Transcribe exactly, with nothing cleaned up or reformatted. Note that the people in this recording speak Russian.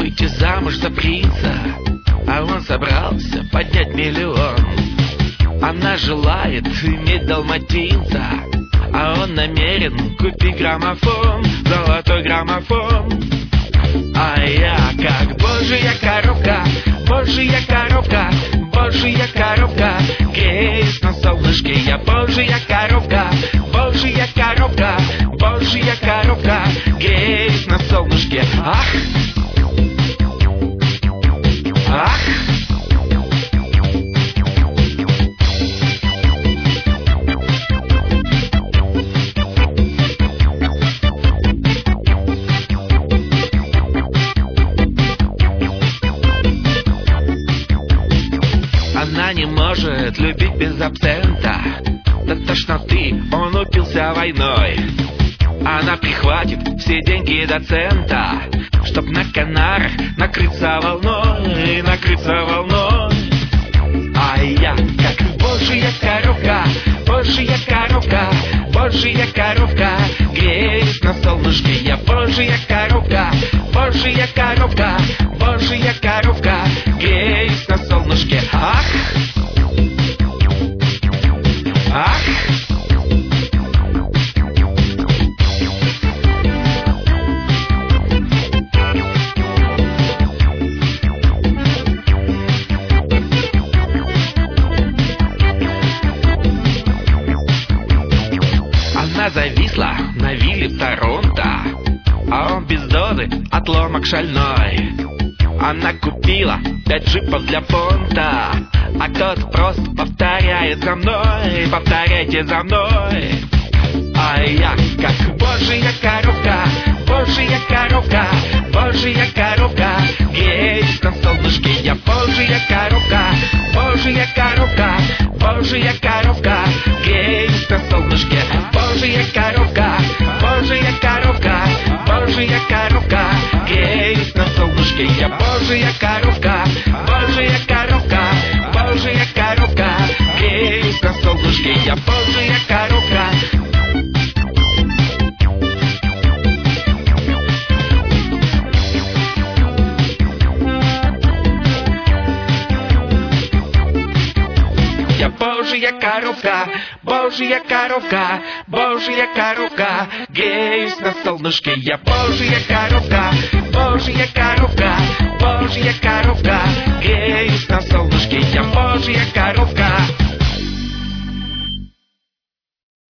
выйти замуж за принца, а он собрался поднять миллион. Она желает иметь далматинца, а он намерен купить граммофон, золотой граммофон. А я как божья коровка, божья коровка, божья коровка, греюсь на солнышке. Я божья коровка, божья коровка, божья коровка, греюсь на солнышке. Ах! Ах! Она не может любить без абсента, до тошноты он упился войной. Она прихватит все деньги до цента, чтоб на Канарах накрыться волной, накрыться волной. А я как божья коровка, божья коровка, божья коровка, греюсь на солнышке. Я божья коровка, божья коровка, божья коровка, греюсь на солнышке. Ах! Ах! Она зависла на вилле в Торонто, а он без дозы отломок шальной. Она купила пять джипов для понта, а тот просто повторяет за мной, повторяйте за мной. А я как божья коровка, божья коровка, божья коровка, греюсь на солнышке. Я божья коровка, божья коровка, божья коровка, греюсь на солнышке. Божья коровка, божья коровка, божья коровка, греюсь на солнышке. Я божья коровка, божья коровка, божья коровка, греюсь на солнышке. Я божья коровка. Я божья коровка, божья коровка, божья коровка, греюсь на солнышке. Я божья коровка, божья коровка, божья коровка, греюсь на солнышке. Я божья коровка.